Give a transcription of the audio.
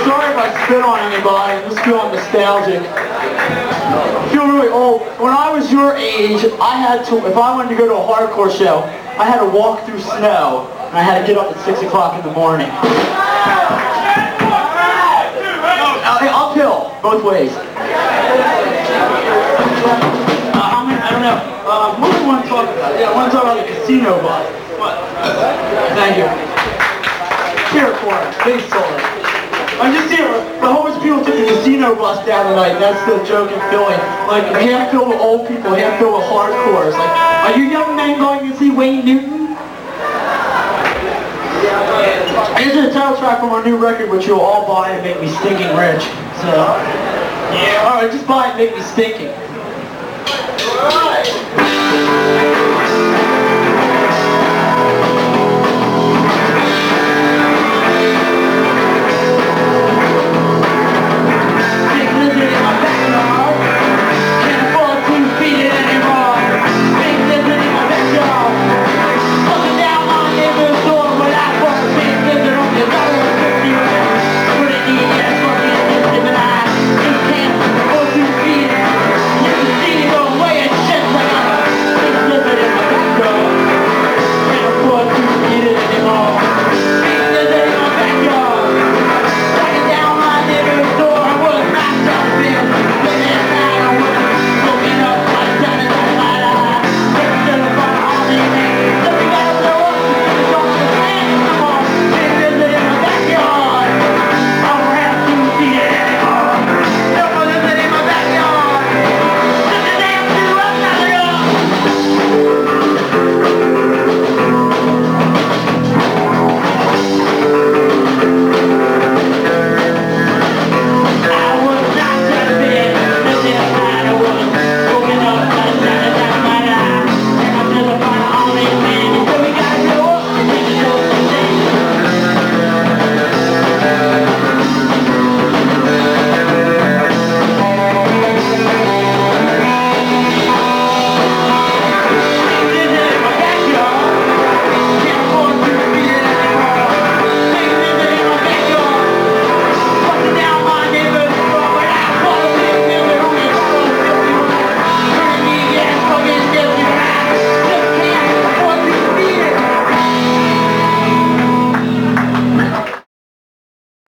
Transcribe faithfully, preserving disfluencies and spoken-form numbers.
sorry if I spit on anybody. I'm just feeling nostalgic. I feel really old. When I was your age, I had to, if I wanted to go to a hardcore show, I had to walk through snow, and I had to get up at six o'clock in the morning. Uh, uphill, both ways. Uh, how many, I don't know. Uh, what do you want to talk about? Yeah, I want to talk about the casino bus. What? Thank you. Here for it. They sold it. I'm just here. The homeless people took the casino bus down tonight. That's the joke in Philly. Like, half filled with old people, half filled with hardcores. Like, are you young men going to see Wayne Newton? Here's a title track from our new record, which you'll all buy and make me stinking rich. So, yeah. Alright, just buy it and make me stinking. Alright.